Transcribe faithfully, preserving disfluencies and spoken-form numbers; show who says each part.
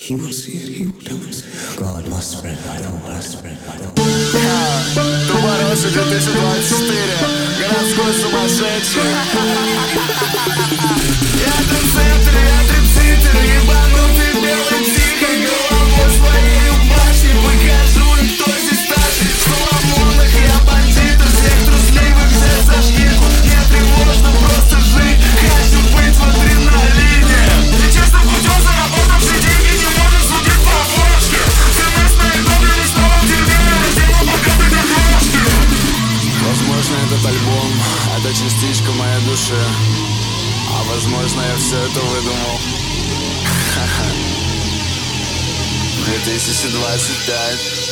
Speaker 1: He will see it, he will do it. God must spread my own, must spread my own.
Speaker 2: Туборосы две тысячи двадцать четыре. Городской сумасшедший. Я трендсеттер, я трендсеттер. Ебанутый белый тигр. Головой своей в башне покажу им, кто здесь старший. В Соломонах я бандит, всех трусливых взять за шкирку. Мне тревожно просто жить, хочу быть в адреналине. Нечестным путем заработавший деньги не может судить по обложке. Совместная доблесть в новом дерьме, раздела богатой дорожки. Возможно, этот альбом — это частичка моей души. А возможно, я все это выдумал. две тысячи двадцать пять.